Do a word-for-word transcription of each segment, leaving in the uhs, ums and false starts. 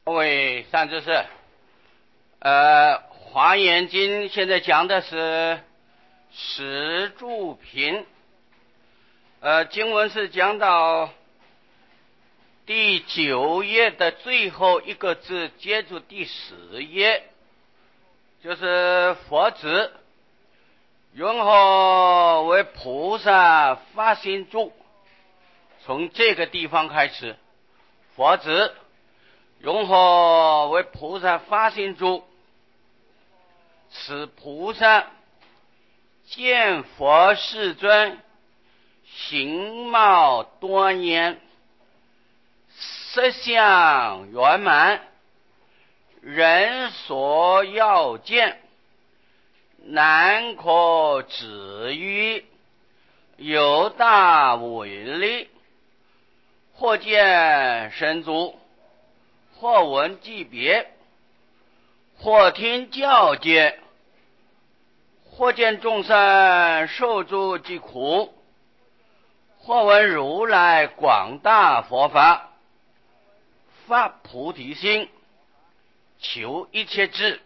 各位善知识，呃，《华严经》现在讲的是十住品，呃，经文是讲到第九页的最后一个字，接住第十页，就是佛子云何为菩萨发心住，从这个地方开始，佛子云何为菩萨发心住，此菩萨见佛世尊形貌端严，色相圆满，人所要见，难可止喻，有大伟力，或见神足，或闻记别，或听教诫，或见众生受诸疾苦，或闻如来广大佛法，发菩提心，求一切智。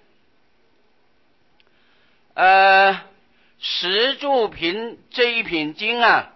呃，十住品这一品经啊，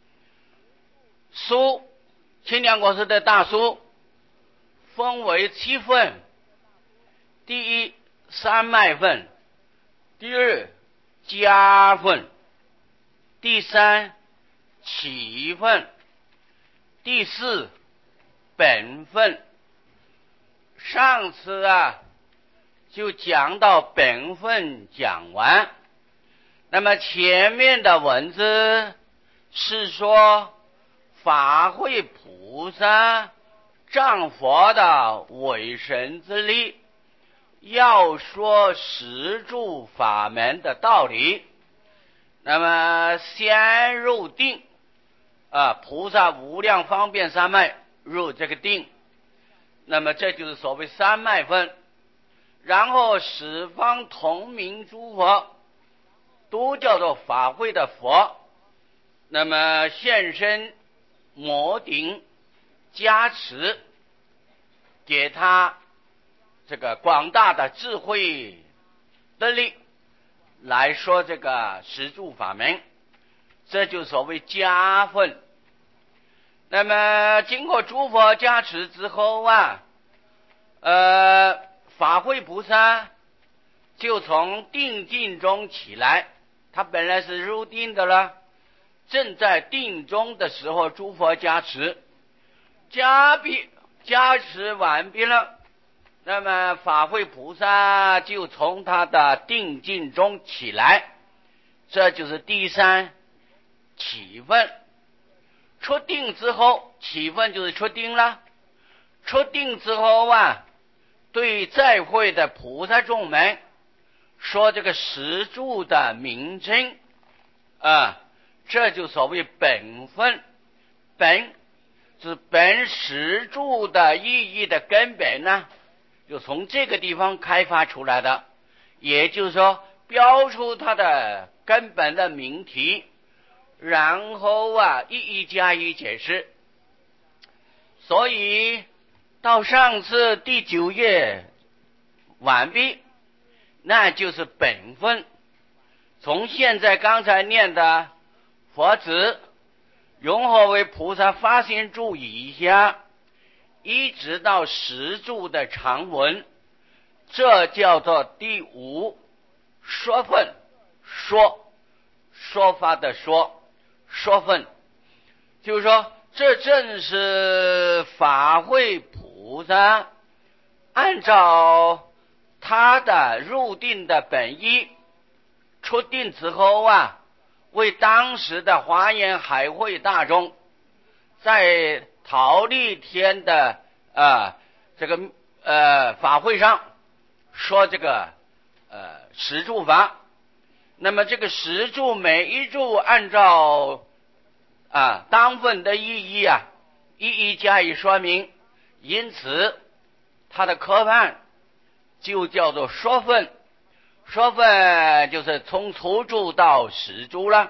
书清凉国师的大书分为七份：第一，三脉分；第二，家分；第三，起分；第四，本分。上次啊就讲到本分讲完，那么前面的文字是说法会菩萨仗佛的伪神之力，要说十住法门的道理。那么先入定啊，菩萨无量方便三昧入这个定，那么这就是所谓三昧分。然后十方同名诸佛都叫做法会的佛，那么现身摩顶加持，给他这个广大的智慧的力来说这个十住法门，这就所谓加分。那么经过诸佛加持之后啊，呃，法会菩萨就从定境中起来，他本来是入定的了，正在定中的时候，诸佛加持，加毕加持完毕了，那么法会菩萨就从他的定境中起来，这就是第三起分。出定之后，起分就是出定了。出定之后啊，对在会的菩萨众们说这个十住的名称啊，这就所谓本分。本是本十住的意义的根本呢，就从这个地方开发出来的，也就是说标出它的根本的名题，然后啊一一加以解释。所以到上次第九页完毕，那就是本分。从现在刚才念的佛子云何为菩萨发心住以下，一直到十住的长文，这叫做第五说分。说说法的说说分，就是说这正是法会菩萨按照他的入定的本意，出定之后啊，为当时的华严海会大众在忉利天的呃这个呃法会上说这个呃十住法。那么这个十住每一住按照啊当分的意义啊一一加以说明，因此它的科判就叫做说分。说分就是从初住到十住了。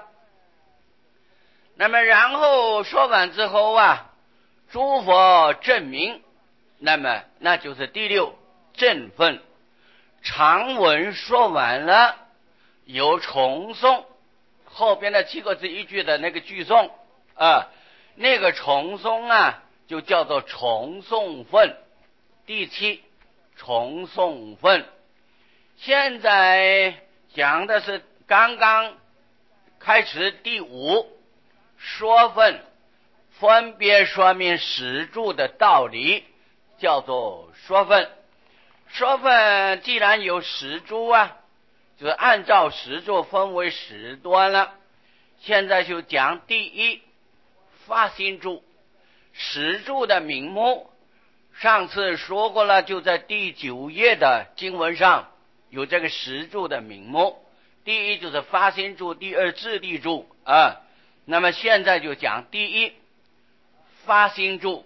那么然后说完之后啊，诸佛证明， 那么那就是第六正分。长文说完了，有重诵，后边的七个字一句的那个句诵啊，那个重诵啊就叫做重诵分。第七重诵分。现在讲的是刚刚开始第五说分，分别说明实住的道理，叫做说分。说分既然有实住啊，就是按照实住分为十端了。现在就讲第一发心住。实住的名目上次说过了，就在第九页的经文上有这个实住的名目。第一就是发心住，第二自地住啊。那么现在就讲第一发心住。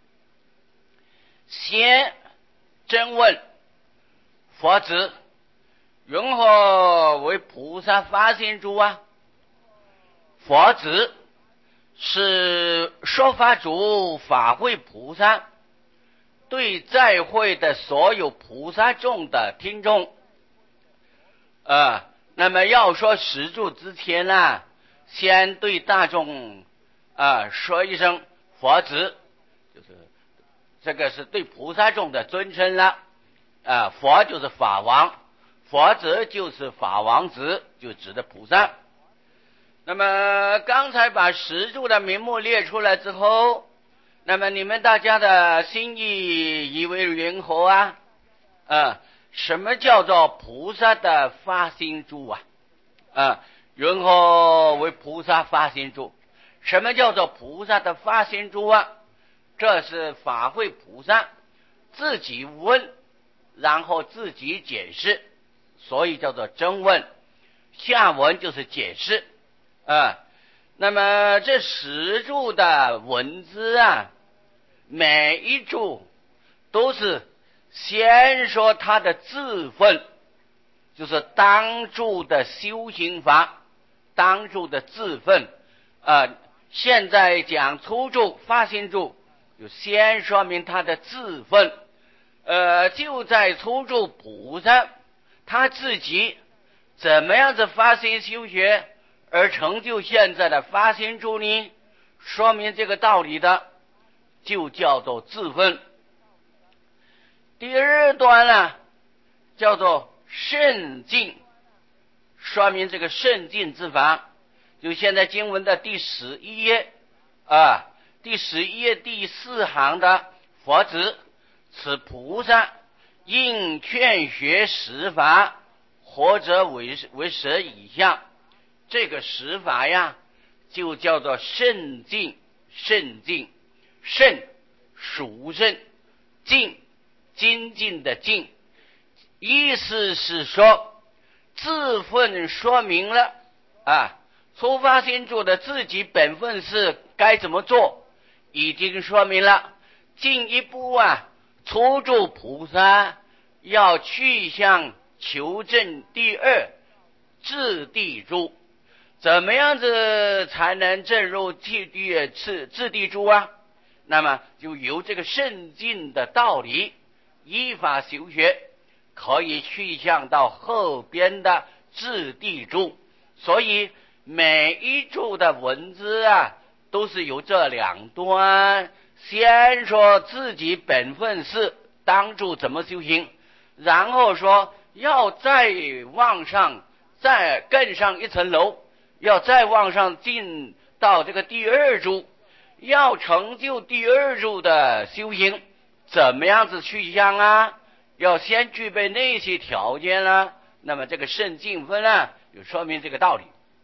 先真问佛子，云何为菩萨发心住啊？佛子是说法主法会菩萨对在会的所有菩萨众的听众啊。那么要说实住之前呢、啊，先对大众啊说一声佛子，就是这个是对菩萨众的尊称了啊。佛就是法王，佛子就是法王子，就指的菩萨。那么刚才把实住的名目列出来之后，那么你们大家的心意以为云何啊？啊，什么叫做菩萨的发心住啊？啊，云何为菩萨发心住？什么叫做菩萨的发心住啊？这是法会菩萨自己问，然后自己解释，所以叫做真问。下文就是解释啊。那么这十住的文字啊，每一住都是先说它的自分，就是当住的修行法，当住的自分啊。现在讲初住发心住，就先说明他的自分。呃，就在初住菩萨他自己怎么样子发心修学而成就现在的发心住呢？说明这个道理的就叫做自分。第二端呢，叫做圣境，说明这个圣境之法。就现在经文的第十一页啊，第十一页第四行的佛子，此菩萨应劝学十法，或者为为十以下。这个十法呀，就叫做圣境。圣境，圣属圣，境精进的境，意思是说自分说明了啊，初发心住的自己本分是该怎么做，已经说明了。进一步啊，初住菩萨要去向求证第二自地住，怎么样子才能证入自地自自地住啊？那么就由这个圣境的道理依法修学，可以去向到后边的自地住。所以每一住的文字啊，都是由这两端，先说自己本分是当住怎么修行，然后说要再往上再更上一层楼，要再往上进到这个第二住，要成就第二住的修行，怎么样子去向啊？要先具备那些条件啦。那么这个圣境分啊，就说明这个道理。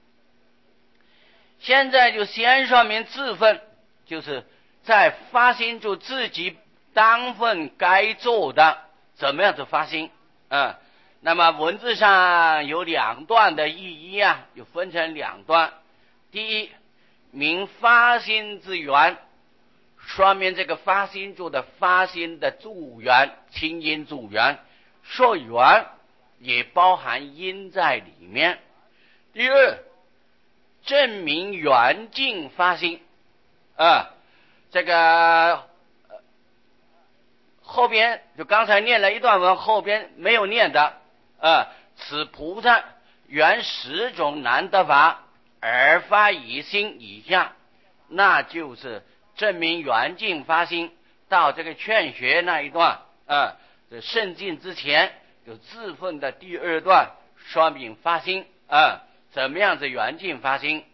现在就先说明自分，就是在发心住自己当分该做的，怎么样子发心啊？那么文字上有两段的意义啊，就分成两段。第一，明发心之源，说明这个发心住的发心的助缘，清因助缘，说缘也包含因在里面。第二，证明缘境发心啊，这个后边就刚才念了一段文，后边没有念的，呃，此菩萨原十种难得法而发一心以下，那就是证明圆净发心。到这个劝学那一段，呃，这圣境之前有自分的第二段说明发心，呃，怎么样子圆净发心。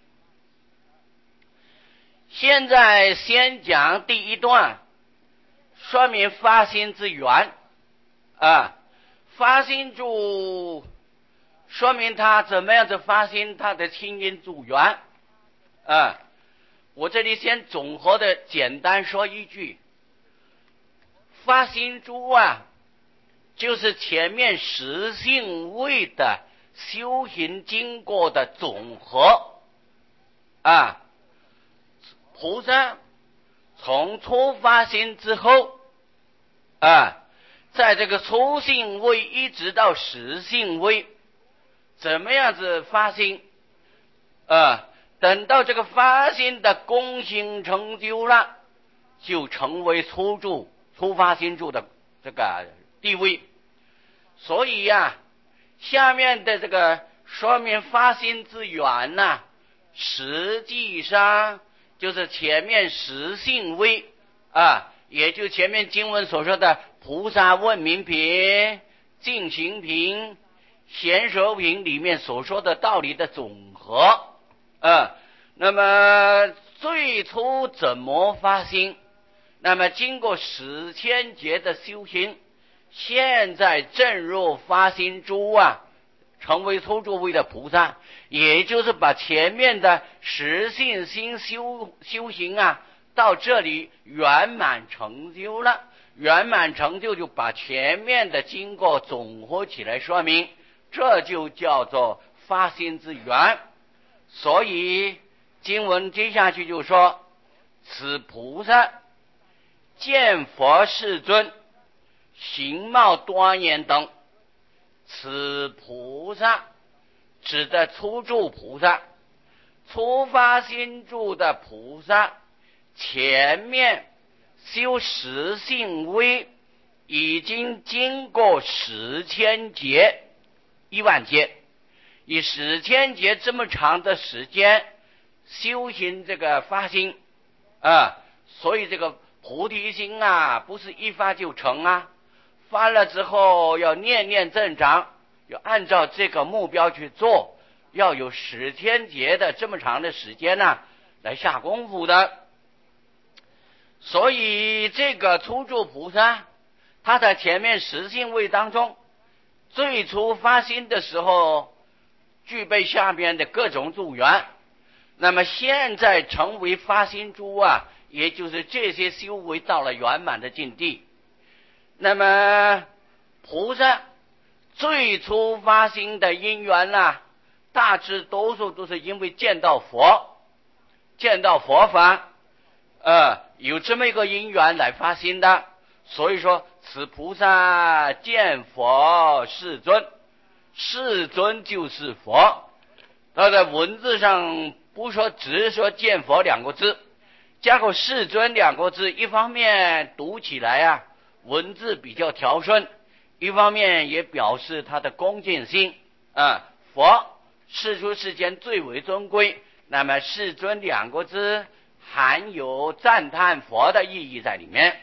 现在先讲第一段，说明发心之缘啊，发心助说明他怎么样子发心，他的亲因助缘啊。我这里先总合的简单说一句，发心助啊，就是前面十性位的修行经过的总和啊。菩萨从初发心之后啊，在这个初性位一直到实性位，怎么样子发心啊？等到这个发心的功行成就了，就成为初住初发心住的这个地位。所以呀、啊，下面的这个说明发心之缘呐、啊，实际上就是前面实性位啊，也就前面经文所说的菩萨问明品、净行品、贤首品里面所说的道理的总和。啊，那么最初怎么发心？那么经过十千劫的修行，现在正入发心诸啊，成为初住位的菩萨，也就是把前面的实性心修修行啊，到这里圆满成就了。圆满成就就把前面的经过总合起来说明，这就叫做发心之缘。所以经文接下去就说，此菩萨见佛世尊形貌端严等，此菩萨指的初住菩萨，初发心住的菩萨，前面修十性位已经经过十千劫一万劫，以十千劫这么长的时间修行这个发心啊，所以这个菩提心啊，不是一发就成啊，发了之后要念念增长，要按照这个目标去做，要有十千劫的这么长的时间呢、啊，来下功夫的。所以这个初住菩萨，他在前面十性位当中，最初发心的时候具备下面的各种助缘，那么现在成为发心诸啊，也就是这些修为到了圆满的境地。那么菩萨最初发心的因缘啊，大致多数都是因为见到佛，见到佛法，呃，有这么一个因缘来发心的。所以说，此菩萨见佛世尊，世尊就是佛。他在文字上不说，只说见佛两个字，加个世尊两个字，一方面读起来啊，文字比较调顺，一方面也表示他的恭敬心啊。佛世出世间最为尊贵，那么世尊两个字含有赞叹佛的意义在里面。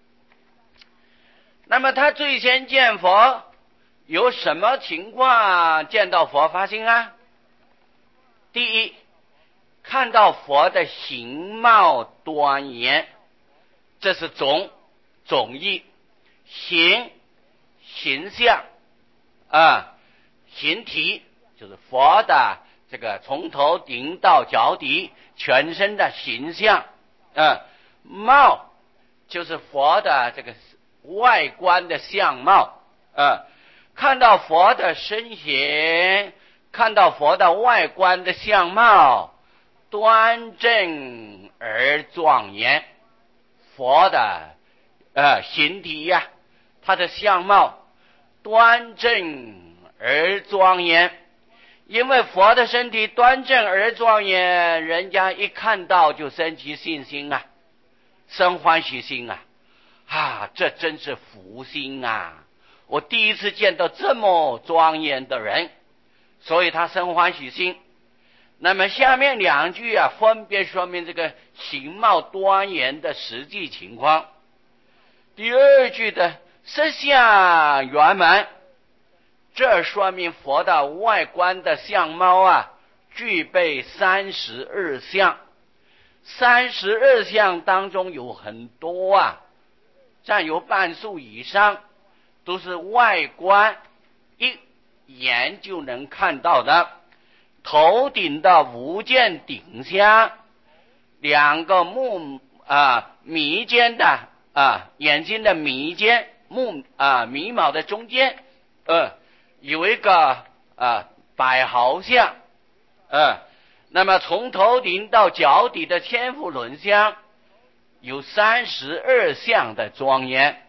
那么他最先见佛有什么情况见到佛发心啊？第一，看到佛的形貌端严，这是总总义。形形象啊，形体就是佛的这个从头顶到脚底全身的形象啊，貌就是佛的这个外观的相貌啊。看到佛的身形，看到佛的外观的相貌，端正而庄严。佛的呃形体呀、啊，他的相貌端正而庄严。因为佛的身体端正而庄严，人家一看到就生起信心啊，生欢喜心啊。 啊，这真是福星啊！我第一次见到这么庄严的人，所以他生欢喜心。那么下面两句啊，分别说明这个形貌端严的实际情况。第二句的色相圆满，这说明佛的外观的相貌啊，具备三十二相。三十二相当中有很多啊，占有半数以上都是外观一眼就能看到的。头顶的无间顶下，两个目啊眉间的啊眼睛的眉间目啊眉毛的中间，呃有一个啊百毫相，呃那么从头顶到脚底的千佛轮相有三十二相的庄严。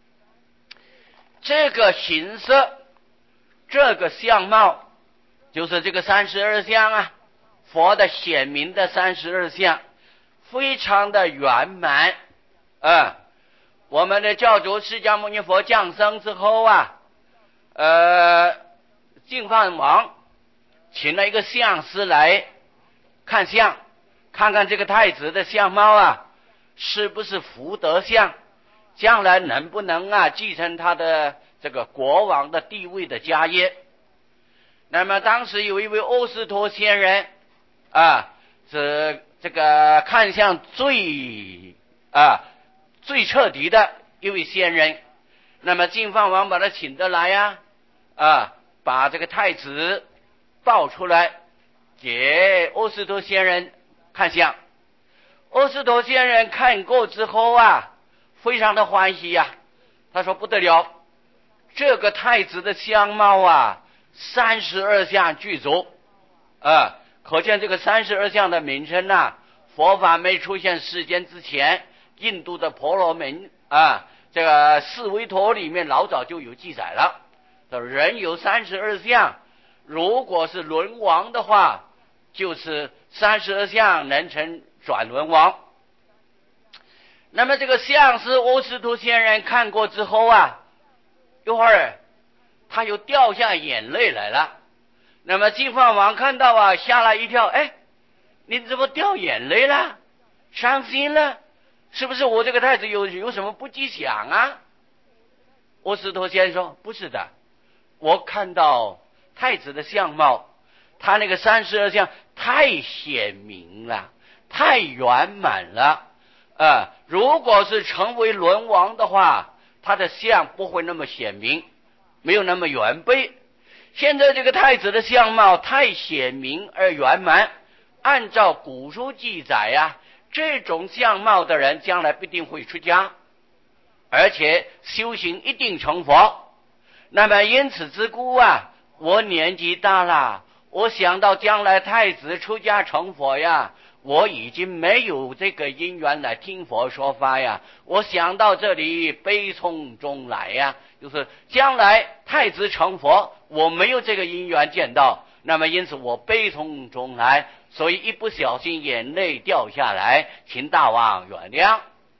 这个形色，这个相貌，就是这个三十二相啊，佛的显明的三十二相，非常的圆满。啊，我们的教主释迦牟尼佛降生之后啊，呃，净饭王请了一个相师来看相，看看这个太子的相貌啊，是不是福德相，将来能不能啊继承他的这个国王的地位的家业。那么当时有一位欧斯托仙人啊，是这个看相最啊最彻底的一位仙人。那么净饭王把他请得来呀、啊，啊，把这个太子抱出来给欧斯托仙人看相。欧斯托仙人看过之后啊，非常的欢喜呀、啊，他说不得了，这个太子的相貌啊，三十二相具足，啊，可见这个三十二相的名称啊，佛法没出现世间之前，印度的婆罗门啊，这个四维陀里面老早就有记载了。人有三十二相，如果是轮王的话，就是三十二相能成转轮王。那么这个相师欧斯图仙人看过之后啊，一会儿他又掉下眼泪来了。那么净饭王看到啊，吓了一跳，哎，你怎么掉眼泪了？伤心了？是不是我这个太子有有什么不吉祥啊？欧斯托先生说，不是的，我看到太子的相貌，他那个三十二相太显明了，太圆满了。呃，如果是成为轮王的话，他的相不会那么显明，没有那么圆背。现在这个太子的相貌太显明而圆满，按照古书记载呀、啊，这种相貌的人将来必定会出家，而且修行一定成佛。那么因此之故啊，我年纪大了，我想到将来太子出家成佛呀，我已经没有这个因缘来听佛说法呀，我想到这里悲从中来呀，就是将来太子成佛，我没有这个因缘见到，那么因此我悲从中来，所以一不小心眼泪掉下来，请大王原谅。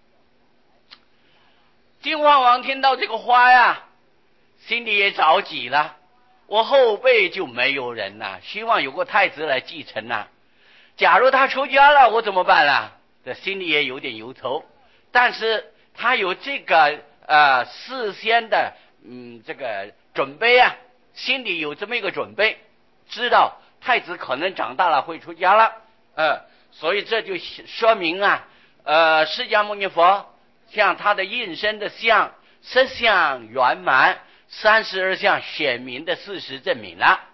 净饭王听到这个话呀，心里也着急了，我后辈就没有人了，希望有个太子来继承了，假如他出家了，我怎么办呢？这心里也有点忧愁，但是他有这个呃事先的嗯这个准备啊，心里有这么一个准备，知道太子可能长大了会出家了，呃，所以这就说明啊，呃，释迦牟尼佛像他的应身的相色相圆满，三十二相显明的事实证明了。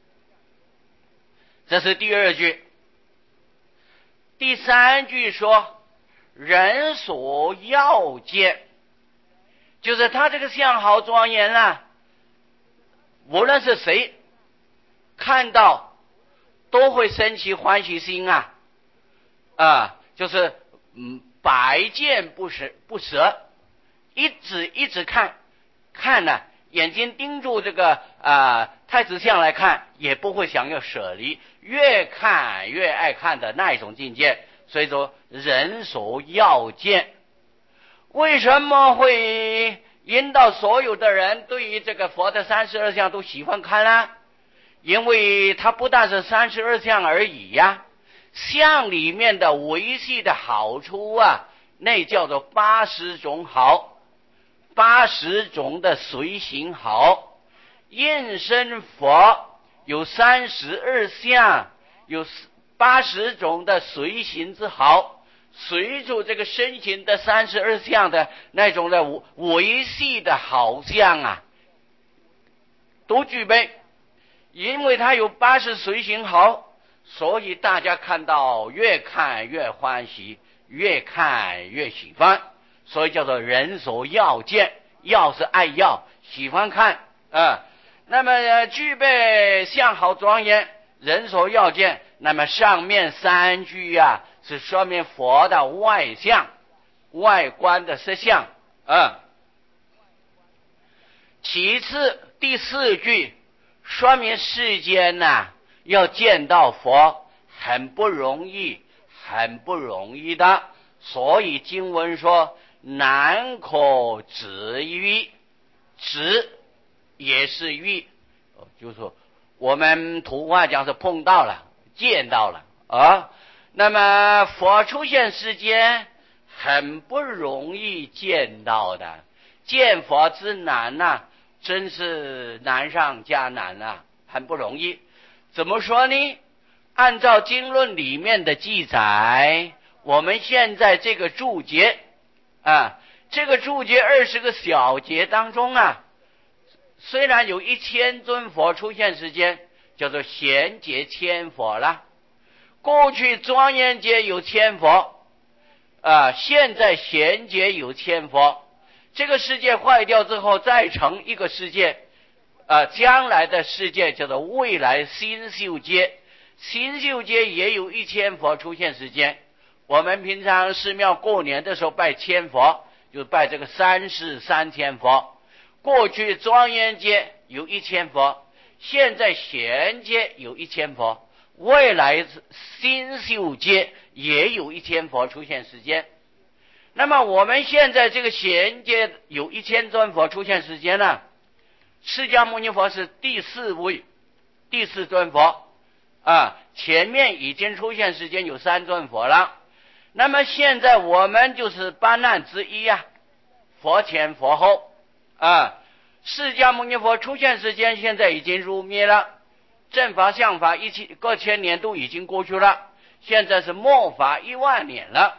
这是第二句。第三句说人所要见，就是他这个相好庄严啊，无论是谁看到都会生起欢喜心啊，啊，就是嗯百见不舍不舍，一直一直看看呢、啊，眼睛盯住这个啊太子相来看，也不会想要舍离，越看越爱看的那一种境界。所以说人所要见， 为什么会引导所有的人对于这个佛的三十二相都喜欢看呢？因为它不但是三十二相而已呀，相里面的维系的好处啊，那叫做八十种好，八十种的随行好。应身佛有三十二相，有八十种的随行之好，随着这个身形的三十二相的那种的维系的好相啊，都具备。因为它有八十随行好，所以大家看到越看越欢喜，越看越喜欢，所以叫做人所要见。要是爱要，喜欢看啊、呃。那么、呃、具备相好庄严，人所要见。那么上面三句啊，是说明佛的外相，外观的色相啊、呃。其次第四句说明世间呐、啊，要见到佛很不容易，很不容易的。所以经文说难可止遇，止也是遇，就是说我们土话讲是碰到了，见到了啊。那么佛出现世间很不容易见到的，见佛之难呐、啊，真是难上加难啊，很不容易。怎么说呢？按照经论里面的记载，我们现在这个注解啊，这个注解二十个小节当中啊，虽然有一千尊佛出现时间，叫做贤劫千佛了。过去庄严劫有千佛啊，现在贤劫有千佛。这个世界坏掉之后，再成一个世界，啊，将来的世界叫做未来新秀界。新秀界也有一千佛出现时间。我们平常寺庙过年的时候拜千佛，就拜这个三世三千佛。过去庄严界有一千佛，现在贤界有一千佛，未来新秀界也有一千佛出现时间。那么我们现在这个贤界有一千尊佛出现时间呢，释迦牟尼佛是第四位，第四尊佛啊，前面已经出现时间有三尊佛了。那么现在我们就是八难之一啊，佛前佛后啊。释迦牟尼佛出现时间现在已经入灭了，正法相法一千各千年都已经过去了，现在是末法一万年了，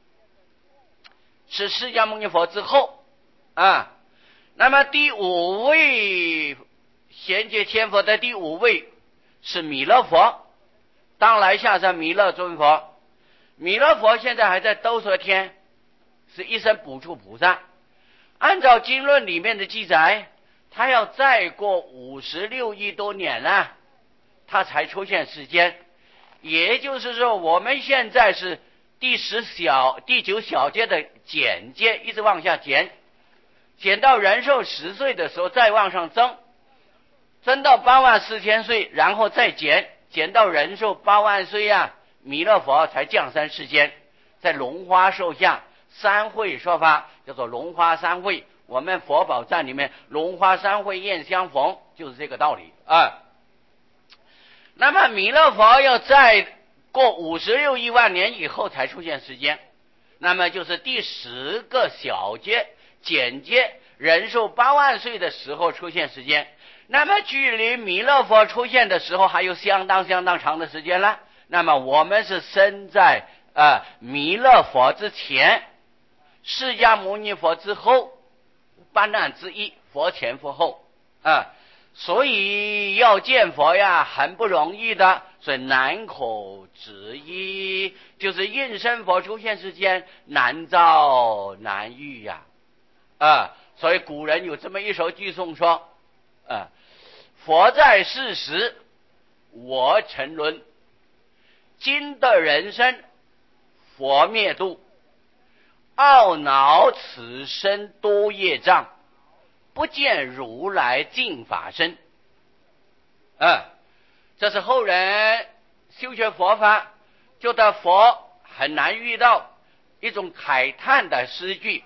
是释迦牟尼佛之后啊。那么第五位贤劫千佛的第五位是弥勒佛，当来下生弥勒尊佛。弥勒佛现在还在兜率天，是一生补处菩萨。按照经论里面的记载，他要再过五十六亿多年了，他才出现世间。也就是说，我们现在是第十小、第九小阶的减阶，一直往下减，减到人寿十岁的时候再往上增，增到八万四千岁，然后再减，减到人寿八万岁啊，弥勒佛才降生世间，在龙花寿下三会说法，叫做龙花三会。我们佛宝赞里面龙花三会宴相逢，就是这个道理啊。那么弥勒佛要再过五十六亿万年以后才出现时间，那么就是第十个小阶简阶人寿八万岁的时候出现时间。那么距离弥勒佛出现的时候还有相当相当长的时间了。那么我们是生在呃弥勒佛之前，释迦牟尼佛之后，八难之一，佛前佛后啊。所以要见佛呀很不容易的，所以难可止遇，就是应身佛出现时间难遭难遇呀啊。所以古人有这么一首句颂说啊，佛在世时我沉沦，今的人生佛灭度，懊恼此生多业障，不见如来净法身。啊，这是后人修学佛法，觉得佛很难遇到，一种慨叹的诗句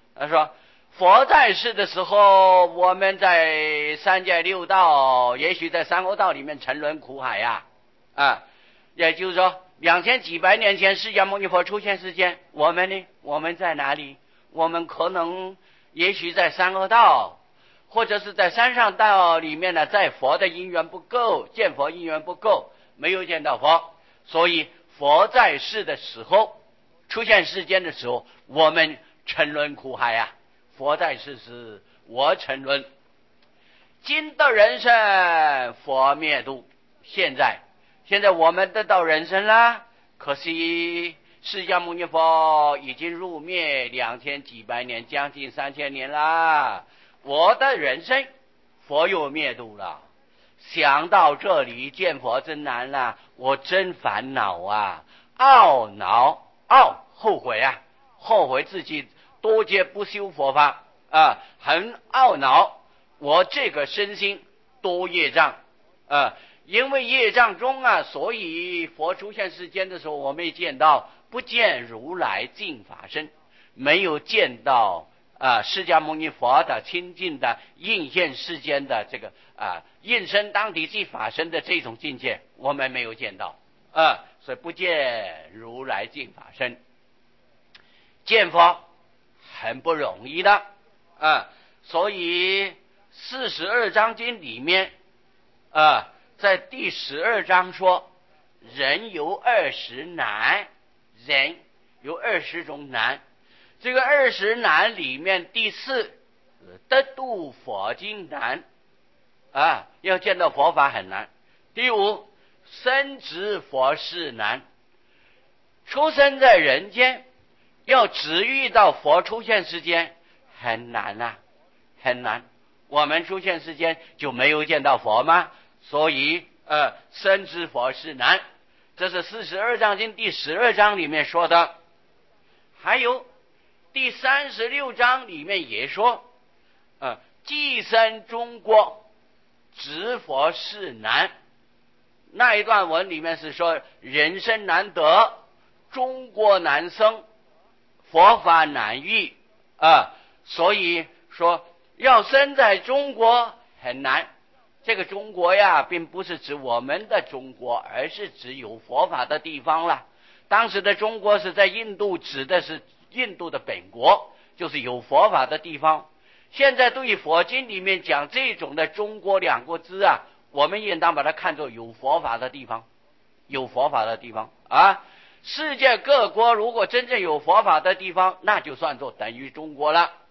他说佛在世的时候，我们在三界六道，也许在三恶道里面沉沦苦海呀、啊，啊，也就是说两千几百年前释迦牟尼佛出现世间，我们呢，我们在哪里？我们可能也许在三恶道，或者是在三上道里面呢，在佛的因缘不够，见佛因缘不够，没有见到佛，所以佛在世的时候，出现世间的时候，我们沉沦苦海呀、啊。佛在世时，我沉沦。今得人身，佛灭度。现在，现在我们得到人身啦，可惜释迦牟尼佛已经入灭两千几百年，将近三千年啦。我的人身，佛又灭度了。想到这里，见佛真难啦，我真烦恼啊，懊恼，懊后悔啊，后悔自己多劫不修佛法啊，很懊恼。我这个身心多业障啊，因为业障中啊，所以佛出现世间的时候，我没见到，不见如来净法身，没有见到啊，释迦牟尼佛的亲近的应现世间的这个啊应身当体即法身的这种境界，我们没有见到啊，所以不见如来净法身。见佛很不容易的啊，所以四十二章经里面啊，在第十二章说，人有二十难，人有二十种难。这个二十难里面，第四得度佛经难啊，要见到佛法很难。第五，深知佛事难，出生在人间，要只遇到佛出现世间很难啊，很难。我们出现世间就没有见到佛吗？所以呃，深知佛事难，这是四十二章经第十二章里面说的。还有第三十六章里面也说，呃，寄生中国，知佛事难。那一段文里面是说，人生难得，中国难生，佛法难遇啊，所以说要生在中国很难。这个中国呀，并不是指我们的中国，而是指有佛法的地方了。当时的中国是在印度，指的是印度的本国，就是有佛法的地方。现在对于佛经里面讲这种的中国两个字啊，我们应当把它看作有佛法的地方，有佛法的地方啊。世界各国如果真正有佛法的地方，那就算作等于中国了。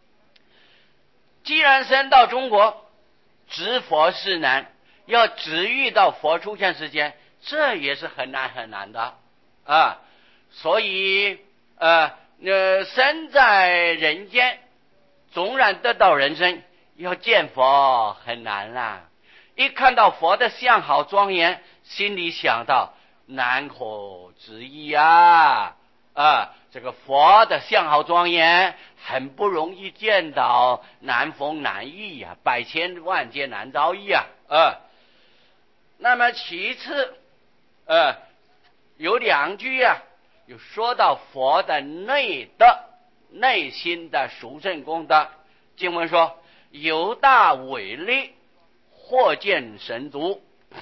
既然生到中国，知佛事难，要只遇到佛出现世间，这也是很难很难的啊。所以呃呃，生在人间，纵然得到人身，要见佛很难啦。一看到佛的相好庄严，心里想到难可思议啊啊！这个佛的相好庄严很不容易见到，难逢难遇啊，百千万劫难遭遇啊！啊，那么其次，呃，有两句啊，有说到佛的内德、内心的殊胜功德。经文说：“有大伟力，或见神足。”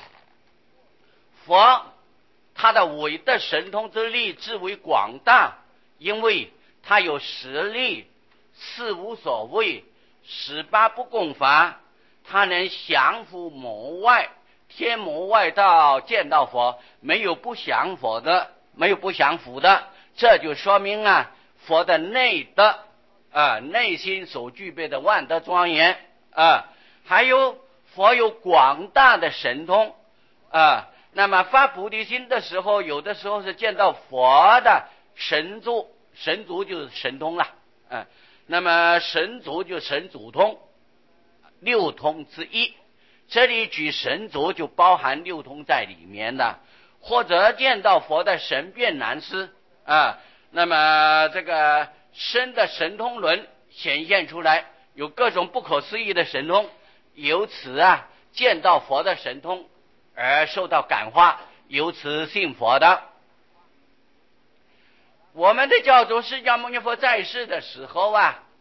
佛他的伟德神通之力至为广大，因为他有实力，四无所谓，十八不共法，他能降伏魔外，天魔外道见到佛，没有不降佛的，没有不降伏的。这就说明啊，佛的内德啊，内心所具备的万德庄严啊，还有佛有广大的神通啊。那么发菩提心的时候，有的时候是见到佛的神足，神足就是神通了，嗯，那么神足就神足通，六通之一。这里举神足就包含六通在里面的，或者见到佛的神变难思啊，那么这个身的神通轮显现出来，有各种不可思议的神通，由此啊见到佛的神通而受到感化，由此信佛的。我们的教主释迦牟尼佛在世的时候啊，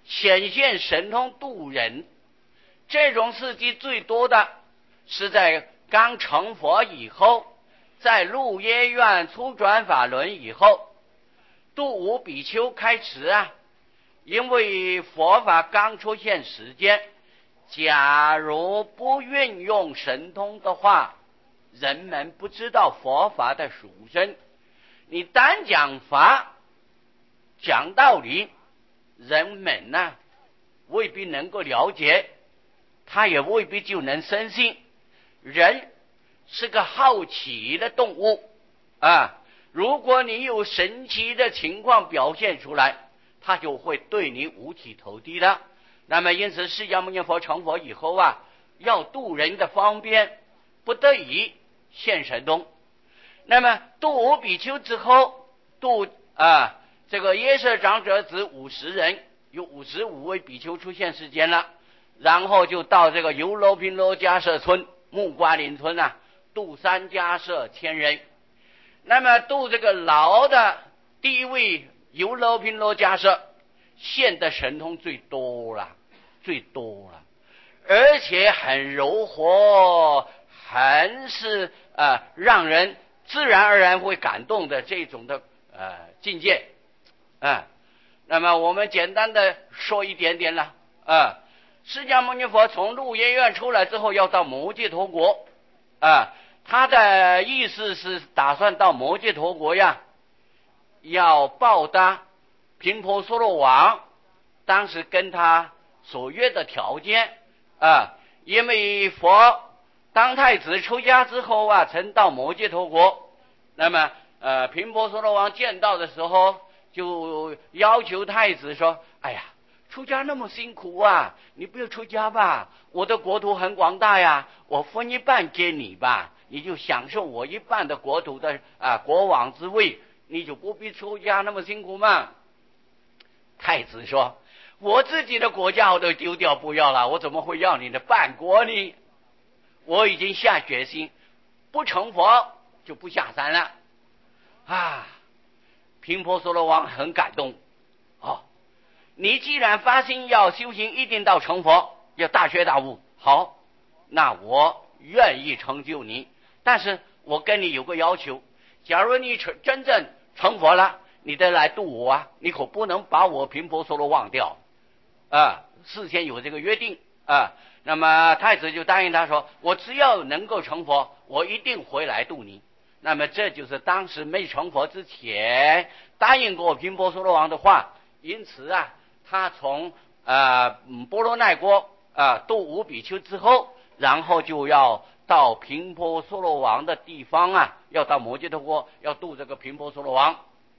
显现神通度人。这种事迹最多的是在刚成佛以后，在鹿耶院出转法轮以后，度无比丘开始啊，因为佛法刚出现时间，假如不运用神通的话，人们不知道佛法的殊胜。你单讲法讲道理，人们呢、啊、未必能够了解，他也未必就能深信。人是个好奇的动物啊，如果你有神奇的情况表现出来，他就会对你五体投地的。那么因此释迦牟尼佛成佛以后啊，要度人的方便，不得已现神通。那么度无比丘之后，度啊这个耶舍长者子五十人，有五十五位比丘出现世间了，然后就到这个游楼频罗迦舍村木瓜林村啊，度三迦舍千人。那么度这个老的第一位游楼频罗迦舍现的神通最多了，最多了，而且很柔和，很是呃让人自然而然会感动的这种的呃境界啊、呃。那么我们简单的说一点点了啊、呃。释迦牟尼佛从鹿耶院出来之后，要到摩揭陀国啊、呃，他的意思是打算到摩揭陀国呀，要报答频婆娑罗王当时跟他所约的条件啊、呃，因为佛当太子出家之后啊，曾到摩揭陀国，那么呃频婆娑罗王见到的时候，就要求太子说：哎呀，出家那么辛苦啊，你不要出家吧，我的国土很广大呀，我分一半给你吧，你就享受我一半的国土的啊国王之位，你就不必出家那么辛苦嘛。太子说：我自己的国家我都丢掉不要了，我怎么会要你的半国呢？我已经下决心，不成佛就不下山了啊！频婆娑罗王很感动哦，你既然发心要修行，一定到成佛，要大觉大悟，好，那我愿意成就你，但是我跟你有个要求，假如你成真正成佛了，你得来度我啊，你可不能把我频婆娑罗忘掉啊！事先有这个约定啊。那么太子就答应他说：我只要能够成佛，我一定回来度你。那么这就是当时没成佛之前答应过频婆娑罗王的话。因此啊，他从呃波罗奈国啊、呃、度无比丘之后，然后就要到频婆娑罗王的地方啊，要到摩揭陀国，要度这个频婆娑罗王。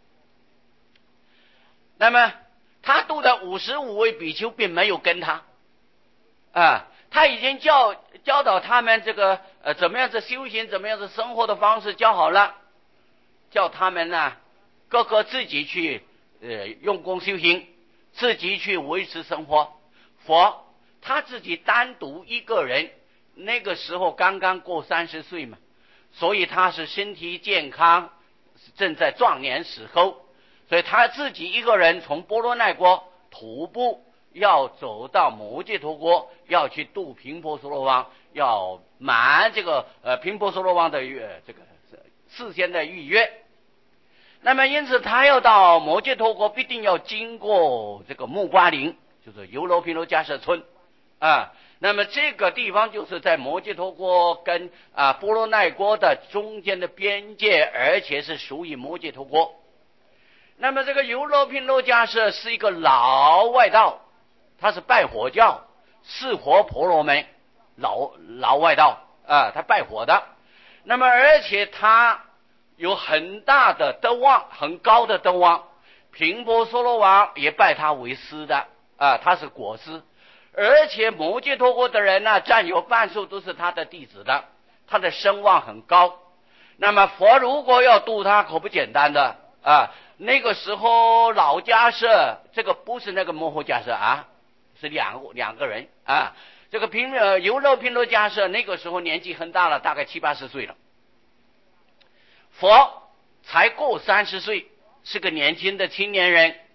那么他度的五十五位比丘并没有跟他啊，他已经教教导他们这个呃怎么样子修行，怎么样子生活的方式教好了，叫他们呢各个自己去呃用功修行，自己去维持生活。佛他自己单独一个人，那个时候刚刚过三十岁嘛，所以他是身体健康，正在壮年时候，所以他自己一个人从波罗奈国徒步要走到摩揭陀国，要去度频婆娑罗王，要满这个呃频婆娑罗王的呃这个事先的预约。那么因此他要到摩揭陀国，必定要经过这个木瓜林，就是游楼频罗迦舍村啊。那么这个地方就是在摩揭陀国跟啊波罗奈国的中间的边界，而且是属于摩揭陀国。那么这个游楼频罗迦舍是一个老外道，他是拜火教，是火婆罗门老老外道啊，他拜火的。那么而且他有很大的德望，很高的德望，频婆娑罗王也拜他为师的啊，他是果师。而且摩揭陀国的人呢、啊，占有半数都是他的弟子的，他的声望很高。那么佛如果要度他，可不简单的啊。那个时候老迦舍，这个不是那个摩诃迦舍啊，是两个两个人啊。这个频呃游楼频罗迦舍那个时候年纪很大了，大概七八十岁了。佛才过三十岁，是个年轻的青年人。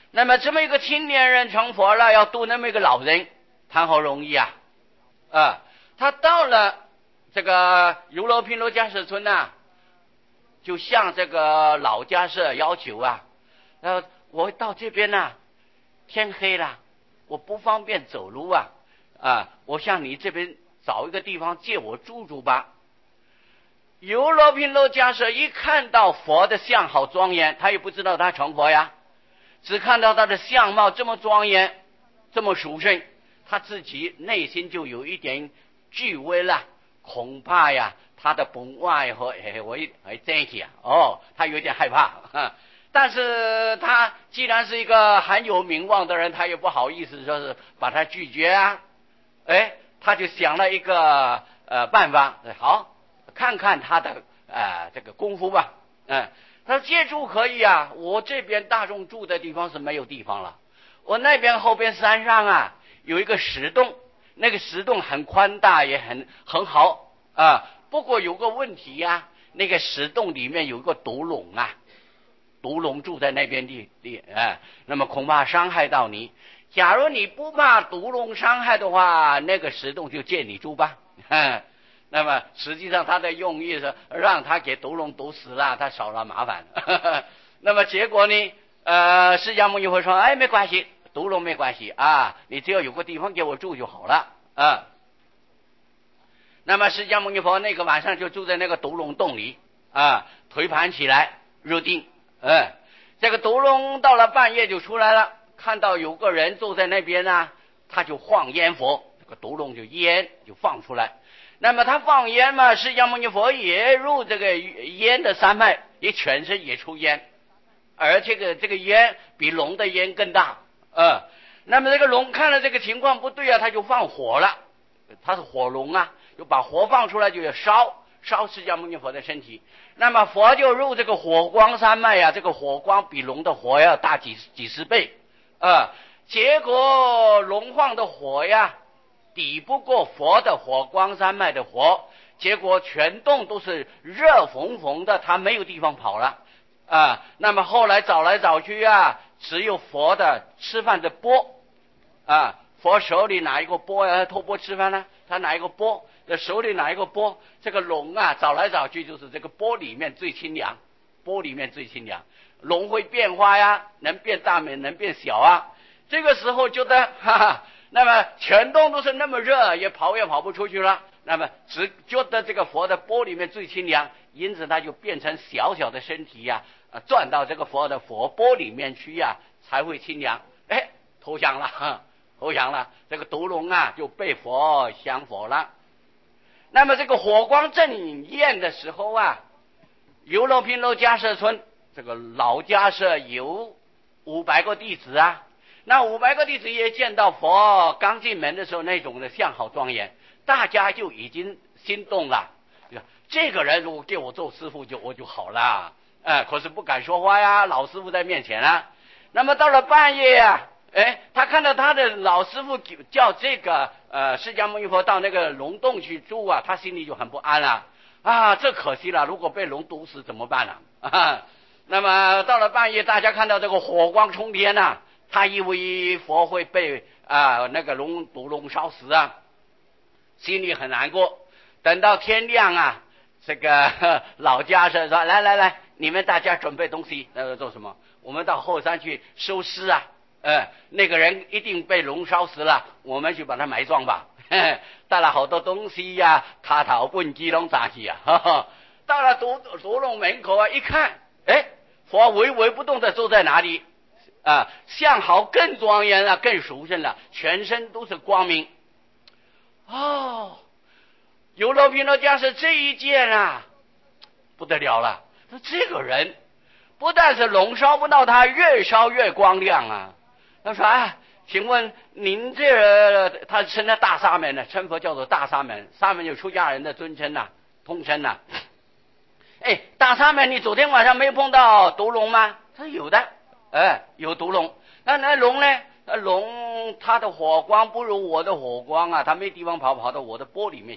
那么这么一个青年人成佛了，要度那么一个老人，谈何容易啊！啊，他到了这个尤罗毗罗迦舍村呐、啊，就向这个老迦舍要求啊，呃，我到这边呐、啊，天黑了，我不方便走路啊，啊，我向你这边找一个地方借我住住吧。尤罗毗罗迦舍一看到佛的相好庄严，他也不知道他成佛呀，只看到他的相貌这么庄严，这么殊胜，他自己内心就有一点惧畏了，恐怕呀，他的本外和会会这样哦，他有点害怕。呵，但是他既然是一个很有名望的人，他也不好意思说是把他拒绝啊。哎，他就想了一个呃办法，好，看看他的呃这个功夫吧。嗯，他说借住可以啊，我这边大众住的地方是没有地方了，我那边后边山上啊有一个石洞，那个石洞很宽大，也很很好啊。不过有个问题呀、啊，那个石洞里面有一个毒龙啊，毒龙住在那边地地啊，那么恐怕伤害到你。假如你不怕毒龙伤害的话，那个石洞就借你住吧。那么实际上他的用意是让他给毒龙毒死了，他少了麻烦。那么结果呢？呃，释迦牟尼佛说：“哎，没关系，毒龙没关系啊，你只要有个地方给我住就好了啊。”那么释迦牟尼佛那个晚上就住在那个毒龙洞里啊，腿盘起来入定。嗯，这个毒龙到了半夜就出来了，看到有个人坐在那边呢、啊，他就放烟佛，这个毒龙就烟就放出来。那么他放烟嘛，释迦牟尼佛也入这个烟的山脉，也全身也出烟，而这个这个烟比龙的烟更大。呃，那么这个龙看了这个情况不对啊，他就放火了，他是火龙啊，就把火放出来，就要烧烧释迦牟尼佛的身体。那么佛就入这个火光山脉啊，这个火光比龙的火要大几几十倍啊、呃！结果龙放的火呀，抵不过佛的火光山脉的火，结果全洞都是热烘烘的，他没有地方跑了啊、呃！那么后来找来找去啊，只有佛的吃饭的钵啊，佛手里拿一个钵呀，托钵吃饭呢，他拿一个钵。手里拿一个钵，这个龙啊找来找去就是这个钵里面最清凉，钵里面最清凉。龙会变化呀，能变大能变小啊。这个时候觉得哈哈，那么全洞都是那么热，也跑也跑不出去了。那么只觉得这个佛的钵里面最清凉，因此他就变成小小的身体呀、啊，转到这个佛的佛钵里面去呀、啊，才会清凉。哎，投降了，投降了，这个毒龙啊就被佛降佛了。那么这个火光正焰的时候啊，尤罗毗罗迦舍村这个老迦舍有五百个弟子啊，那五百个弟子也见到佛刚进门的时候那种的相好庄严，大家就已经心动了。这个人如果给我做师父就我就好了，呃，可是不敢说话呀，老师父在面前啊。那么到了半夜啊，哎，他看到他的老师父叫这个呃释迦牟尼佛到那个龙洞去住啊，他心里就很不安了啊，这可惜了，如果被龙毒死怎么办呢、啊？啊，那么到了半夜，大家看到这个火光冲天呐、啊，他以为佛会被啊那个龙毒龙烧死啊，心里很难过。等到天亮啊，这个老迦舍说：“来来来，你们大家准备东西，那、呃、做什么？我们到后山去收尸啊。”呃，那个人一定被龙烧死了，我们去把他埋葬吧。带了好多东西呀、啊，卡头棍鸡龙杂起啊。呵呵，到了毒毒龙门口啊，一看，哎，佛巍巍不动的坐在哪里啊？相好更庄严了，更殊胜了，全身都是光明。哦，尤罗毗罗迦舍这一见啊，不得了了。说这个人不但是龙烧不到他，越烧越光亮啊。他说：“啊，请问您这他称他大沙门呢？称佛叫做大沙门，沙门有出家人的尊称呐、啊，通称呐、啊。哎，大沙门，你昨天晚上没有碰到毒龙吗？”他说：“有的，哎，有毒龙。那那龙呢？那龙它的火光不如我的火光啊，它没地方跑，跑到我的钵里面去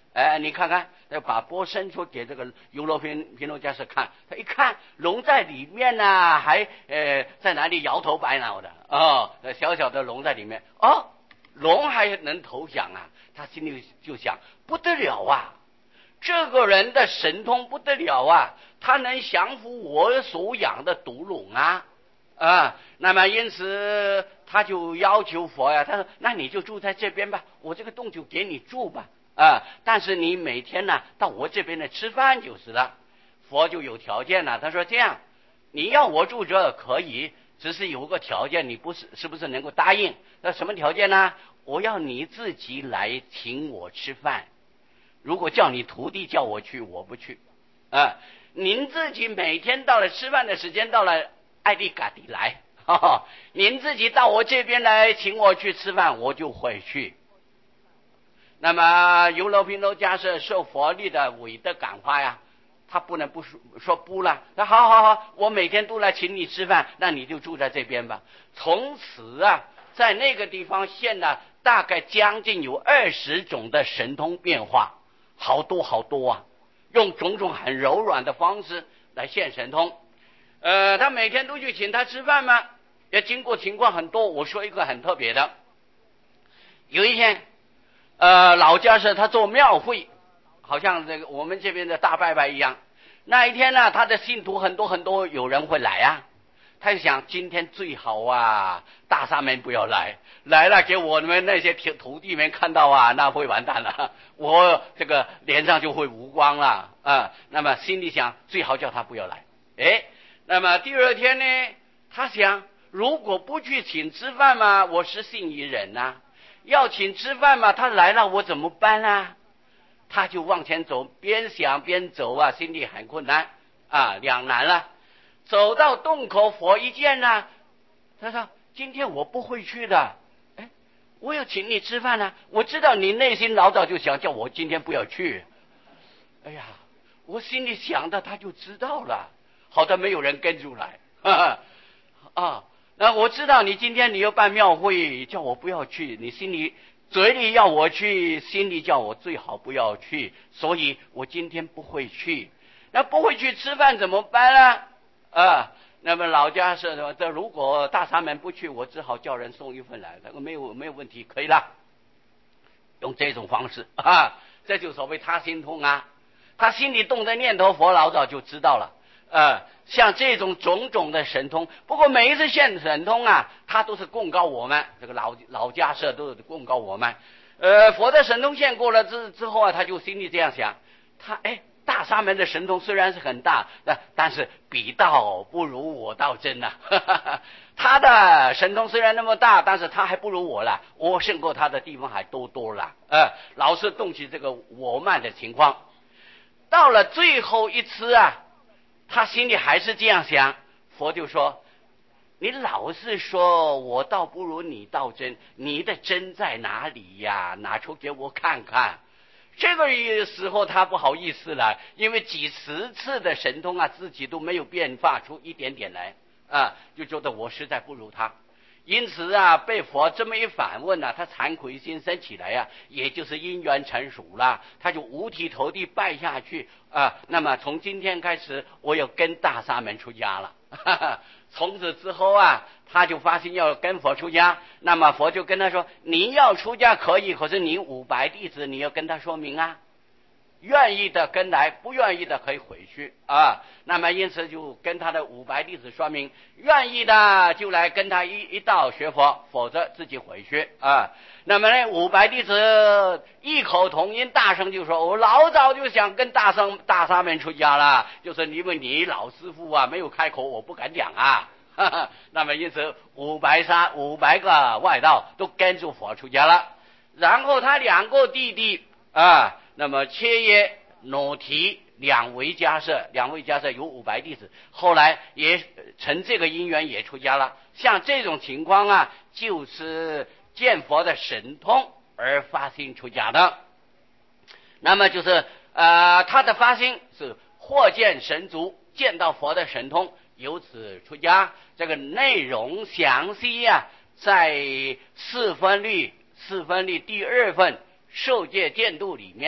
哎，你看看，把钵伸出给这个尤罗平平罗家士看，他一看龙在里面呢、啊，还呃在哪里摇头摆脑的哦，小小的龙在里面哦，龙还能投降啊？他心里就想，不得了啊！这个人的神通不得了啊，他能降服我所养的毒龙啊啊！那么因此他就要求佛呀，他说：“那你就住在这边吧，我这个洞就给你住吧啊！但是你每天呢到我这边来吃饭就是了。”佛就有条件了，他说：“这样，你要我住这可以，只是有个条件，你不是是不是能够答应？那什么条件呢？我要你自己来请我吃饭。”如果叫你徒弟叫我去，我不去啊！您自己每天到了吃饭的时间到了，艾丽嘎迪来，哈哈，您自己到我这边来请我去吃饭，我就会去。那么尤罗平罗家是受佛力的伟的感化呀，他不能不说说不了。那好好好，我每天都来请你吃饭，那你就住在这边吧。从此啊，在那个地方现了大概将近有二十种的神通变化。好多好多啊，用种种很柔软的方式来现神通。呃，他每天都去请他吃饭吗？也经过情况很多。我说一个很特别的，有一天，呃，老家是他做庙会，好像这个我们这边的大拜拜一样。那一天呢，他的信徒很多很多，有人会来啊。他就想今天最好啊，大沙门不要来，来了给我们那些徒弟们看到啊，那会完蛋了，我这个脸上就会无光了啊。那么心里想，最好叫他不要来。哎，那么第二天呢，他想，如果不去请吃饭嘛，我是信一人呐、啊；要请吃饭嘛，他来了我怎么办啊？他就往前走，边想边走啊，心里很困难啊，两难了。走到洞口，佛一见呢，他说：“今天我不会去的，哎，我要请你吃饭呢、啊。我知道你内心老早就想叫我今天不要去。哎呀，我心里想的他就知道了，好的没有人跟出来，哈哈啊。那我知道你今天你要办庙会，叫我不要去，你心里嘴里要我去，心里叫我最好不要去，所以我今天不会去。那不会去吃饭怎么办呢？”啊，那么老家是说，这如果大沙门不去，我只好叫人送一份来。他说没有没有问题，可以了。用这种方式啊，这就所谓他心通啊，他心里动的念头，佛老早就知道了。呃，像这种种种的神通，不过每一次现神通啊，他都是供告我们，这个老老家社都是供告我们。呃，佛的神通现过了之之后啊，他就心里这样想，他哎。大沙门的神通虽然是很大，但但是比道不如我道真呐、啊。他的神通虽然那么大，但是他还不如我了，我胜过他的地方还多多了。呃，老是动起这个我慢的情况。到了最后一次啊，他心里还是这样想，佛就说：“你老是说我道不如你道真，你的真在哪里呀？拿出给我看看。”这个时候他不好意思了，因为几十次的神通啊，自己都没有变化出一点点来啊，就觉得我实在不如他。因此啊，被佛这么一反问呢、啊，他惭愧心生起来啊，也就是因缘成熟了，他就五体投地拜下去啊。那么从今天开始，我要跟大沙门出家了。哈哈，从此之后啊，他就发心要跟佛出家。那么佛就跟他说：“你要出家可以，可是你五百弟子你要跟他说明啊。愿意的跟来，不愿意的可以回去啊。”那么因此就跟他的五百弟子说明，愿意的就来跟他一一道学佛，否则自己回去啊。那么呢，五百弟子异口同音，大声就说：“我老早就想跟大圣大沙门出家了，就是因为你老师傅啊没有开口，我不敢讲啊。”哈哈，那么因此五百三五百个外道都跟住佛出家了。然后他两个弟弟啊，那么切耶、努提两位迦舍，两位迦舍有五百弟子，后来也成这个因缘也出家了。像这种情况啊，就是见佛的神通而发心出家的。那么就是呃，他的发心是或见神足，见到佛的神通，由此出家。这个内容详细啊，在四分律四分律第二份受戒见度里面呢、啊，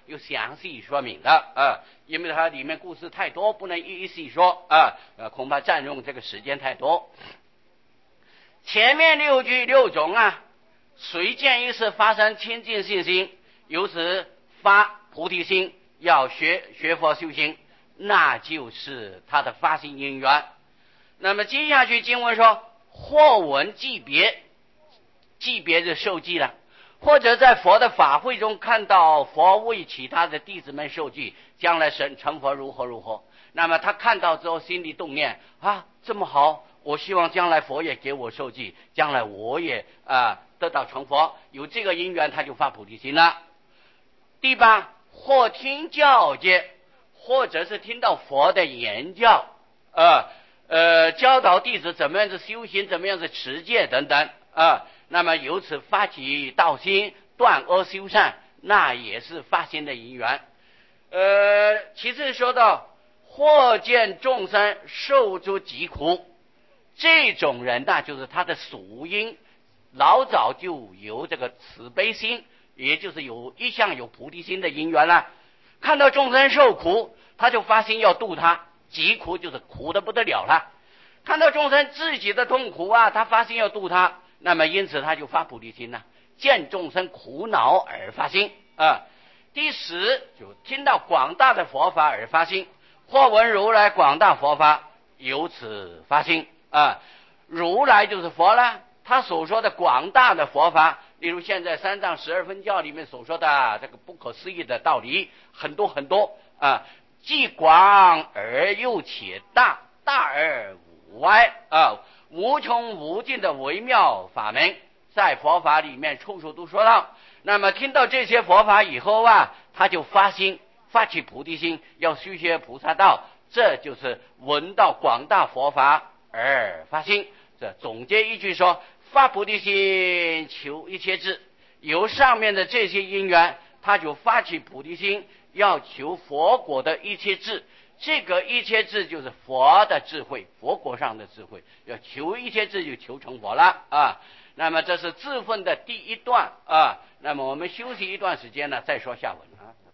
有详细说明的啊，因为它里面故事太多，不能一一细说啊，呃，恐怕占用这个时间太多。前面六句六种啊，谁见一事发生清净信心，由此发菩提心，要学学佛修行，那就是他的发心因缘。那么接下去经文说，或闻记别，记别就受记了，或者在佛的法会中看到佛为其他的弟子们受记，将来神成佛如何如何，那么他看到之后心里动念啊，这么好，我希望将来佛也给我受记，将来我也啊、呃、得到成佛，有这个因缘他就发菩提心了。第八，或听教戒，或者是听到佛的言教，呃呃教导弟子怎么样子修行，怎么样子持戒等等啊、呃，那么由此发起道心，断恶修善，那也是发心的因缘。呃，其次说到或见众生受诸疾苦，这种人呢，就是他的属因老早就有这个慈悲心，也就是有一向有菩提心的因缘了。看到众生受苦，他就发心要度他，疾苦就是苦的不得了了。看到众生自己的痛苦啊，他发心要度他，那么因此他就发菩提心了，见众生苦恼而发心啊。第十，就听到广大的佛法而发心，或闻如来广大佛法，由此发心啊。如来就是佛了，他所说的广大的佛法，例如现在三藏十二分教里面所说的这个不可思议的道理，很多很多啊，既广而又且大，大而无歪啊，无穷无尽的微妙法门，在佛法里面处处都说到。那么听到这些佛法以后啊，他就发心，发起菩提心，要修学菩萨道，这就是闻到广大佛法而发心。这总结一句说，发菩提心求一切智，由上面的这些因缘，他就发起菩提心，要求佛果的一切智。这个一切智就是佛的智慧，佛果上的智慧，要求一切智就求成佛了啊。那么这是智分的第一段啊，那么我们休息一段时间呢，再说下文啊。